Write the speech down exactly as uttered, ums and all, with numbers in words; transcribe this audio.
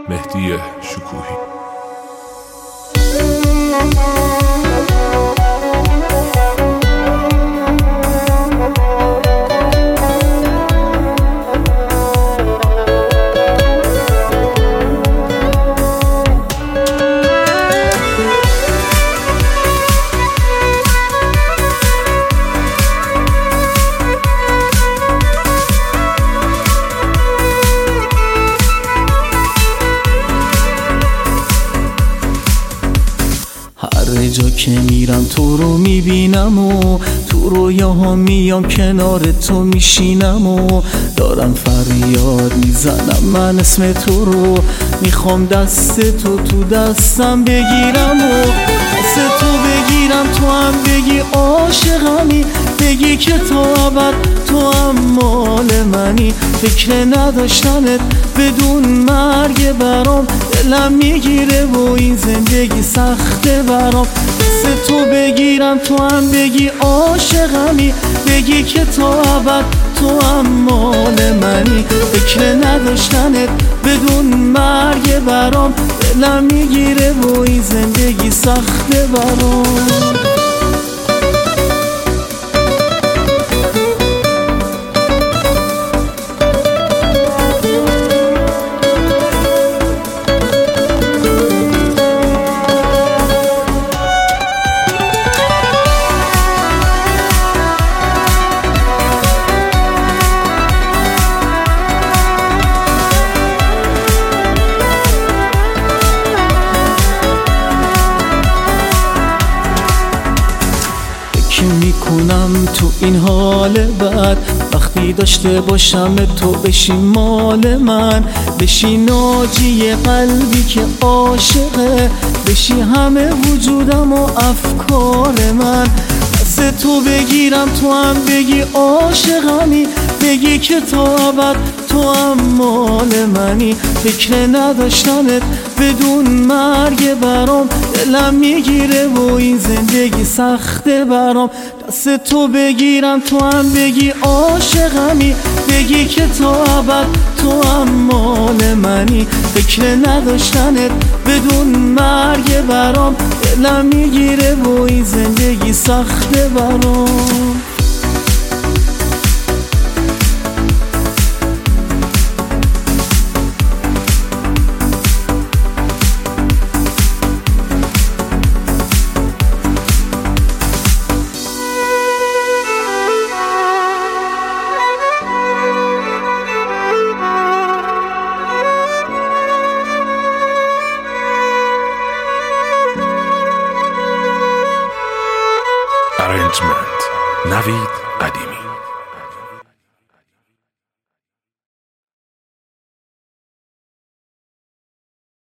مهدی شکوهی. هر جا که میرم تو رو میبینم و تو رویاها میام کنار تو میشینم و دارم فریاد میزنم من اسم تو رو، میخوام دست تو تو دستم بگیرم و دست تو بگیرم تو هم بگی عاشقمی، بگی که تا ابد تو هم مال منی. فکر نداشتنت بدون مرگ برام دلم میگیره و این زندگی سخته برام. دست تو بگیرم تو هم بگی عاشقمی، بگی که تا ابد تو هم مال منی. فکر نداشتنت بدون مرگ برام دلم میگیره و این زندگی سخته برام. میکنم تو این حال بد وقتی داشته باشم تو بشی مال من، بشی ناجی قلبی که عاشقه، بشی همه وجودم و افکار من. دست تو بگیرم تو هم بگی عاشقمی، بگی که تا ابد تو هم مال منی. فکر نداشتنت بدون مرگ برام دلم میگیره و این زندگی سخته برام. دست تو بگیرم تو هم بگی عاشقمی، بگی که تا ابد تو هم مال منی. فکر نداشتنت بدون مرگ برام دلم میگیره و این زندگی سخته برام. Arrangement نوید قدیمی.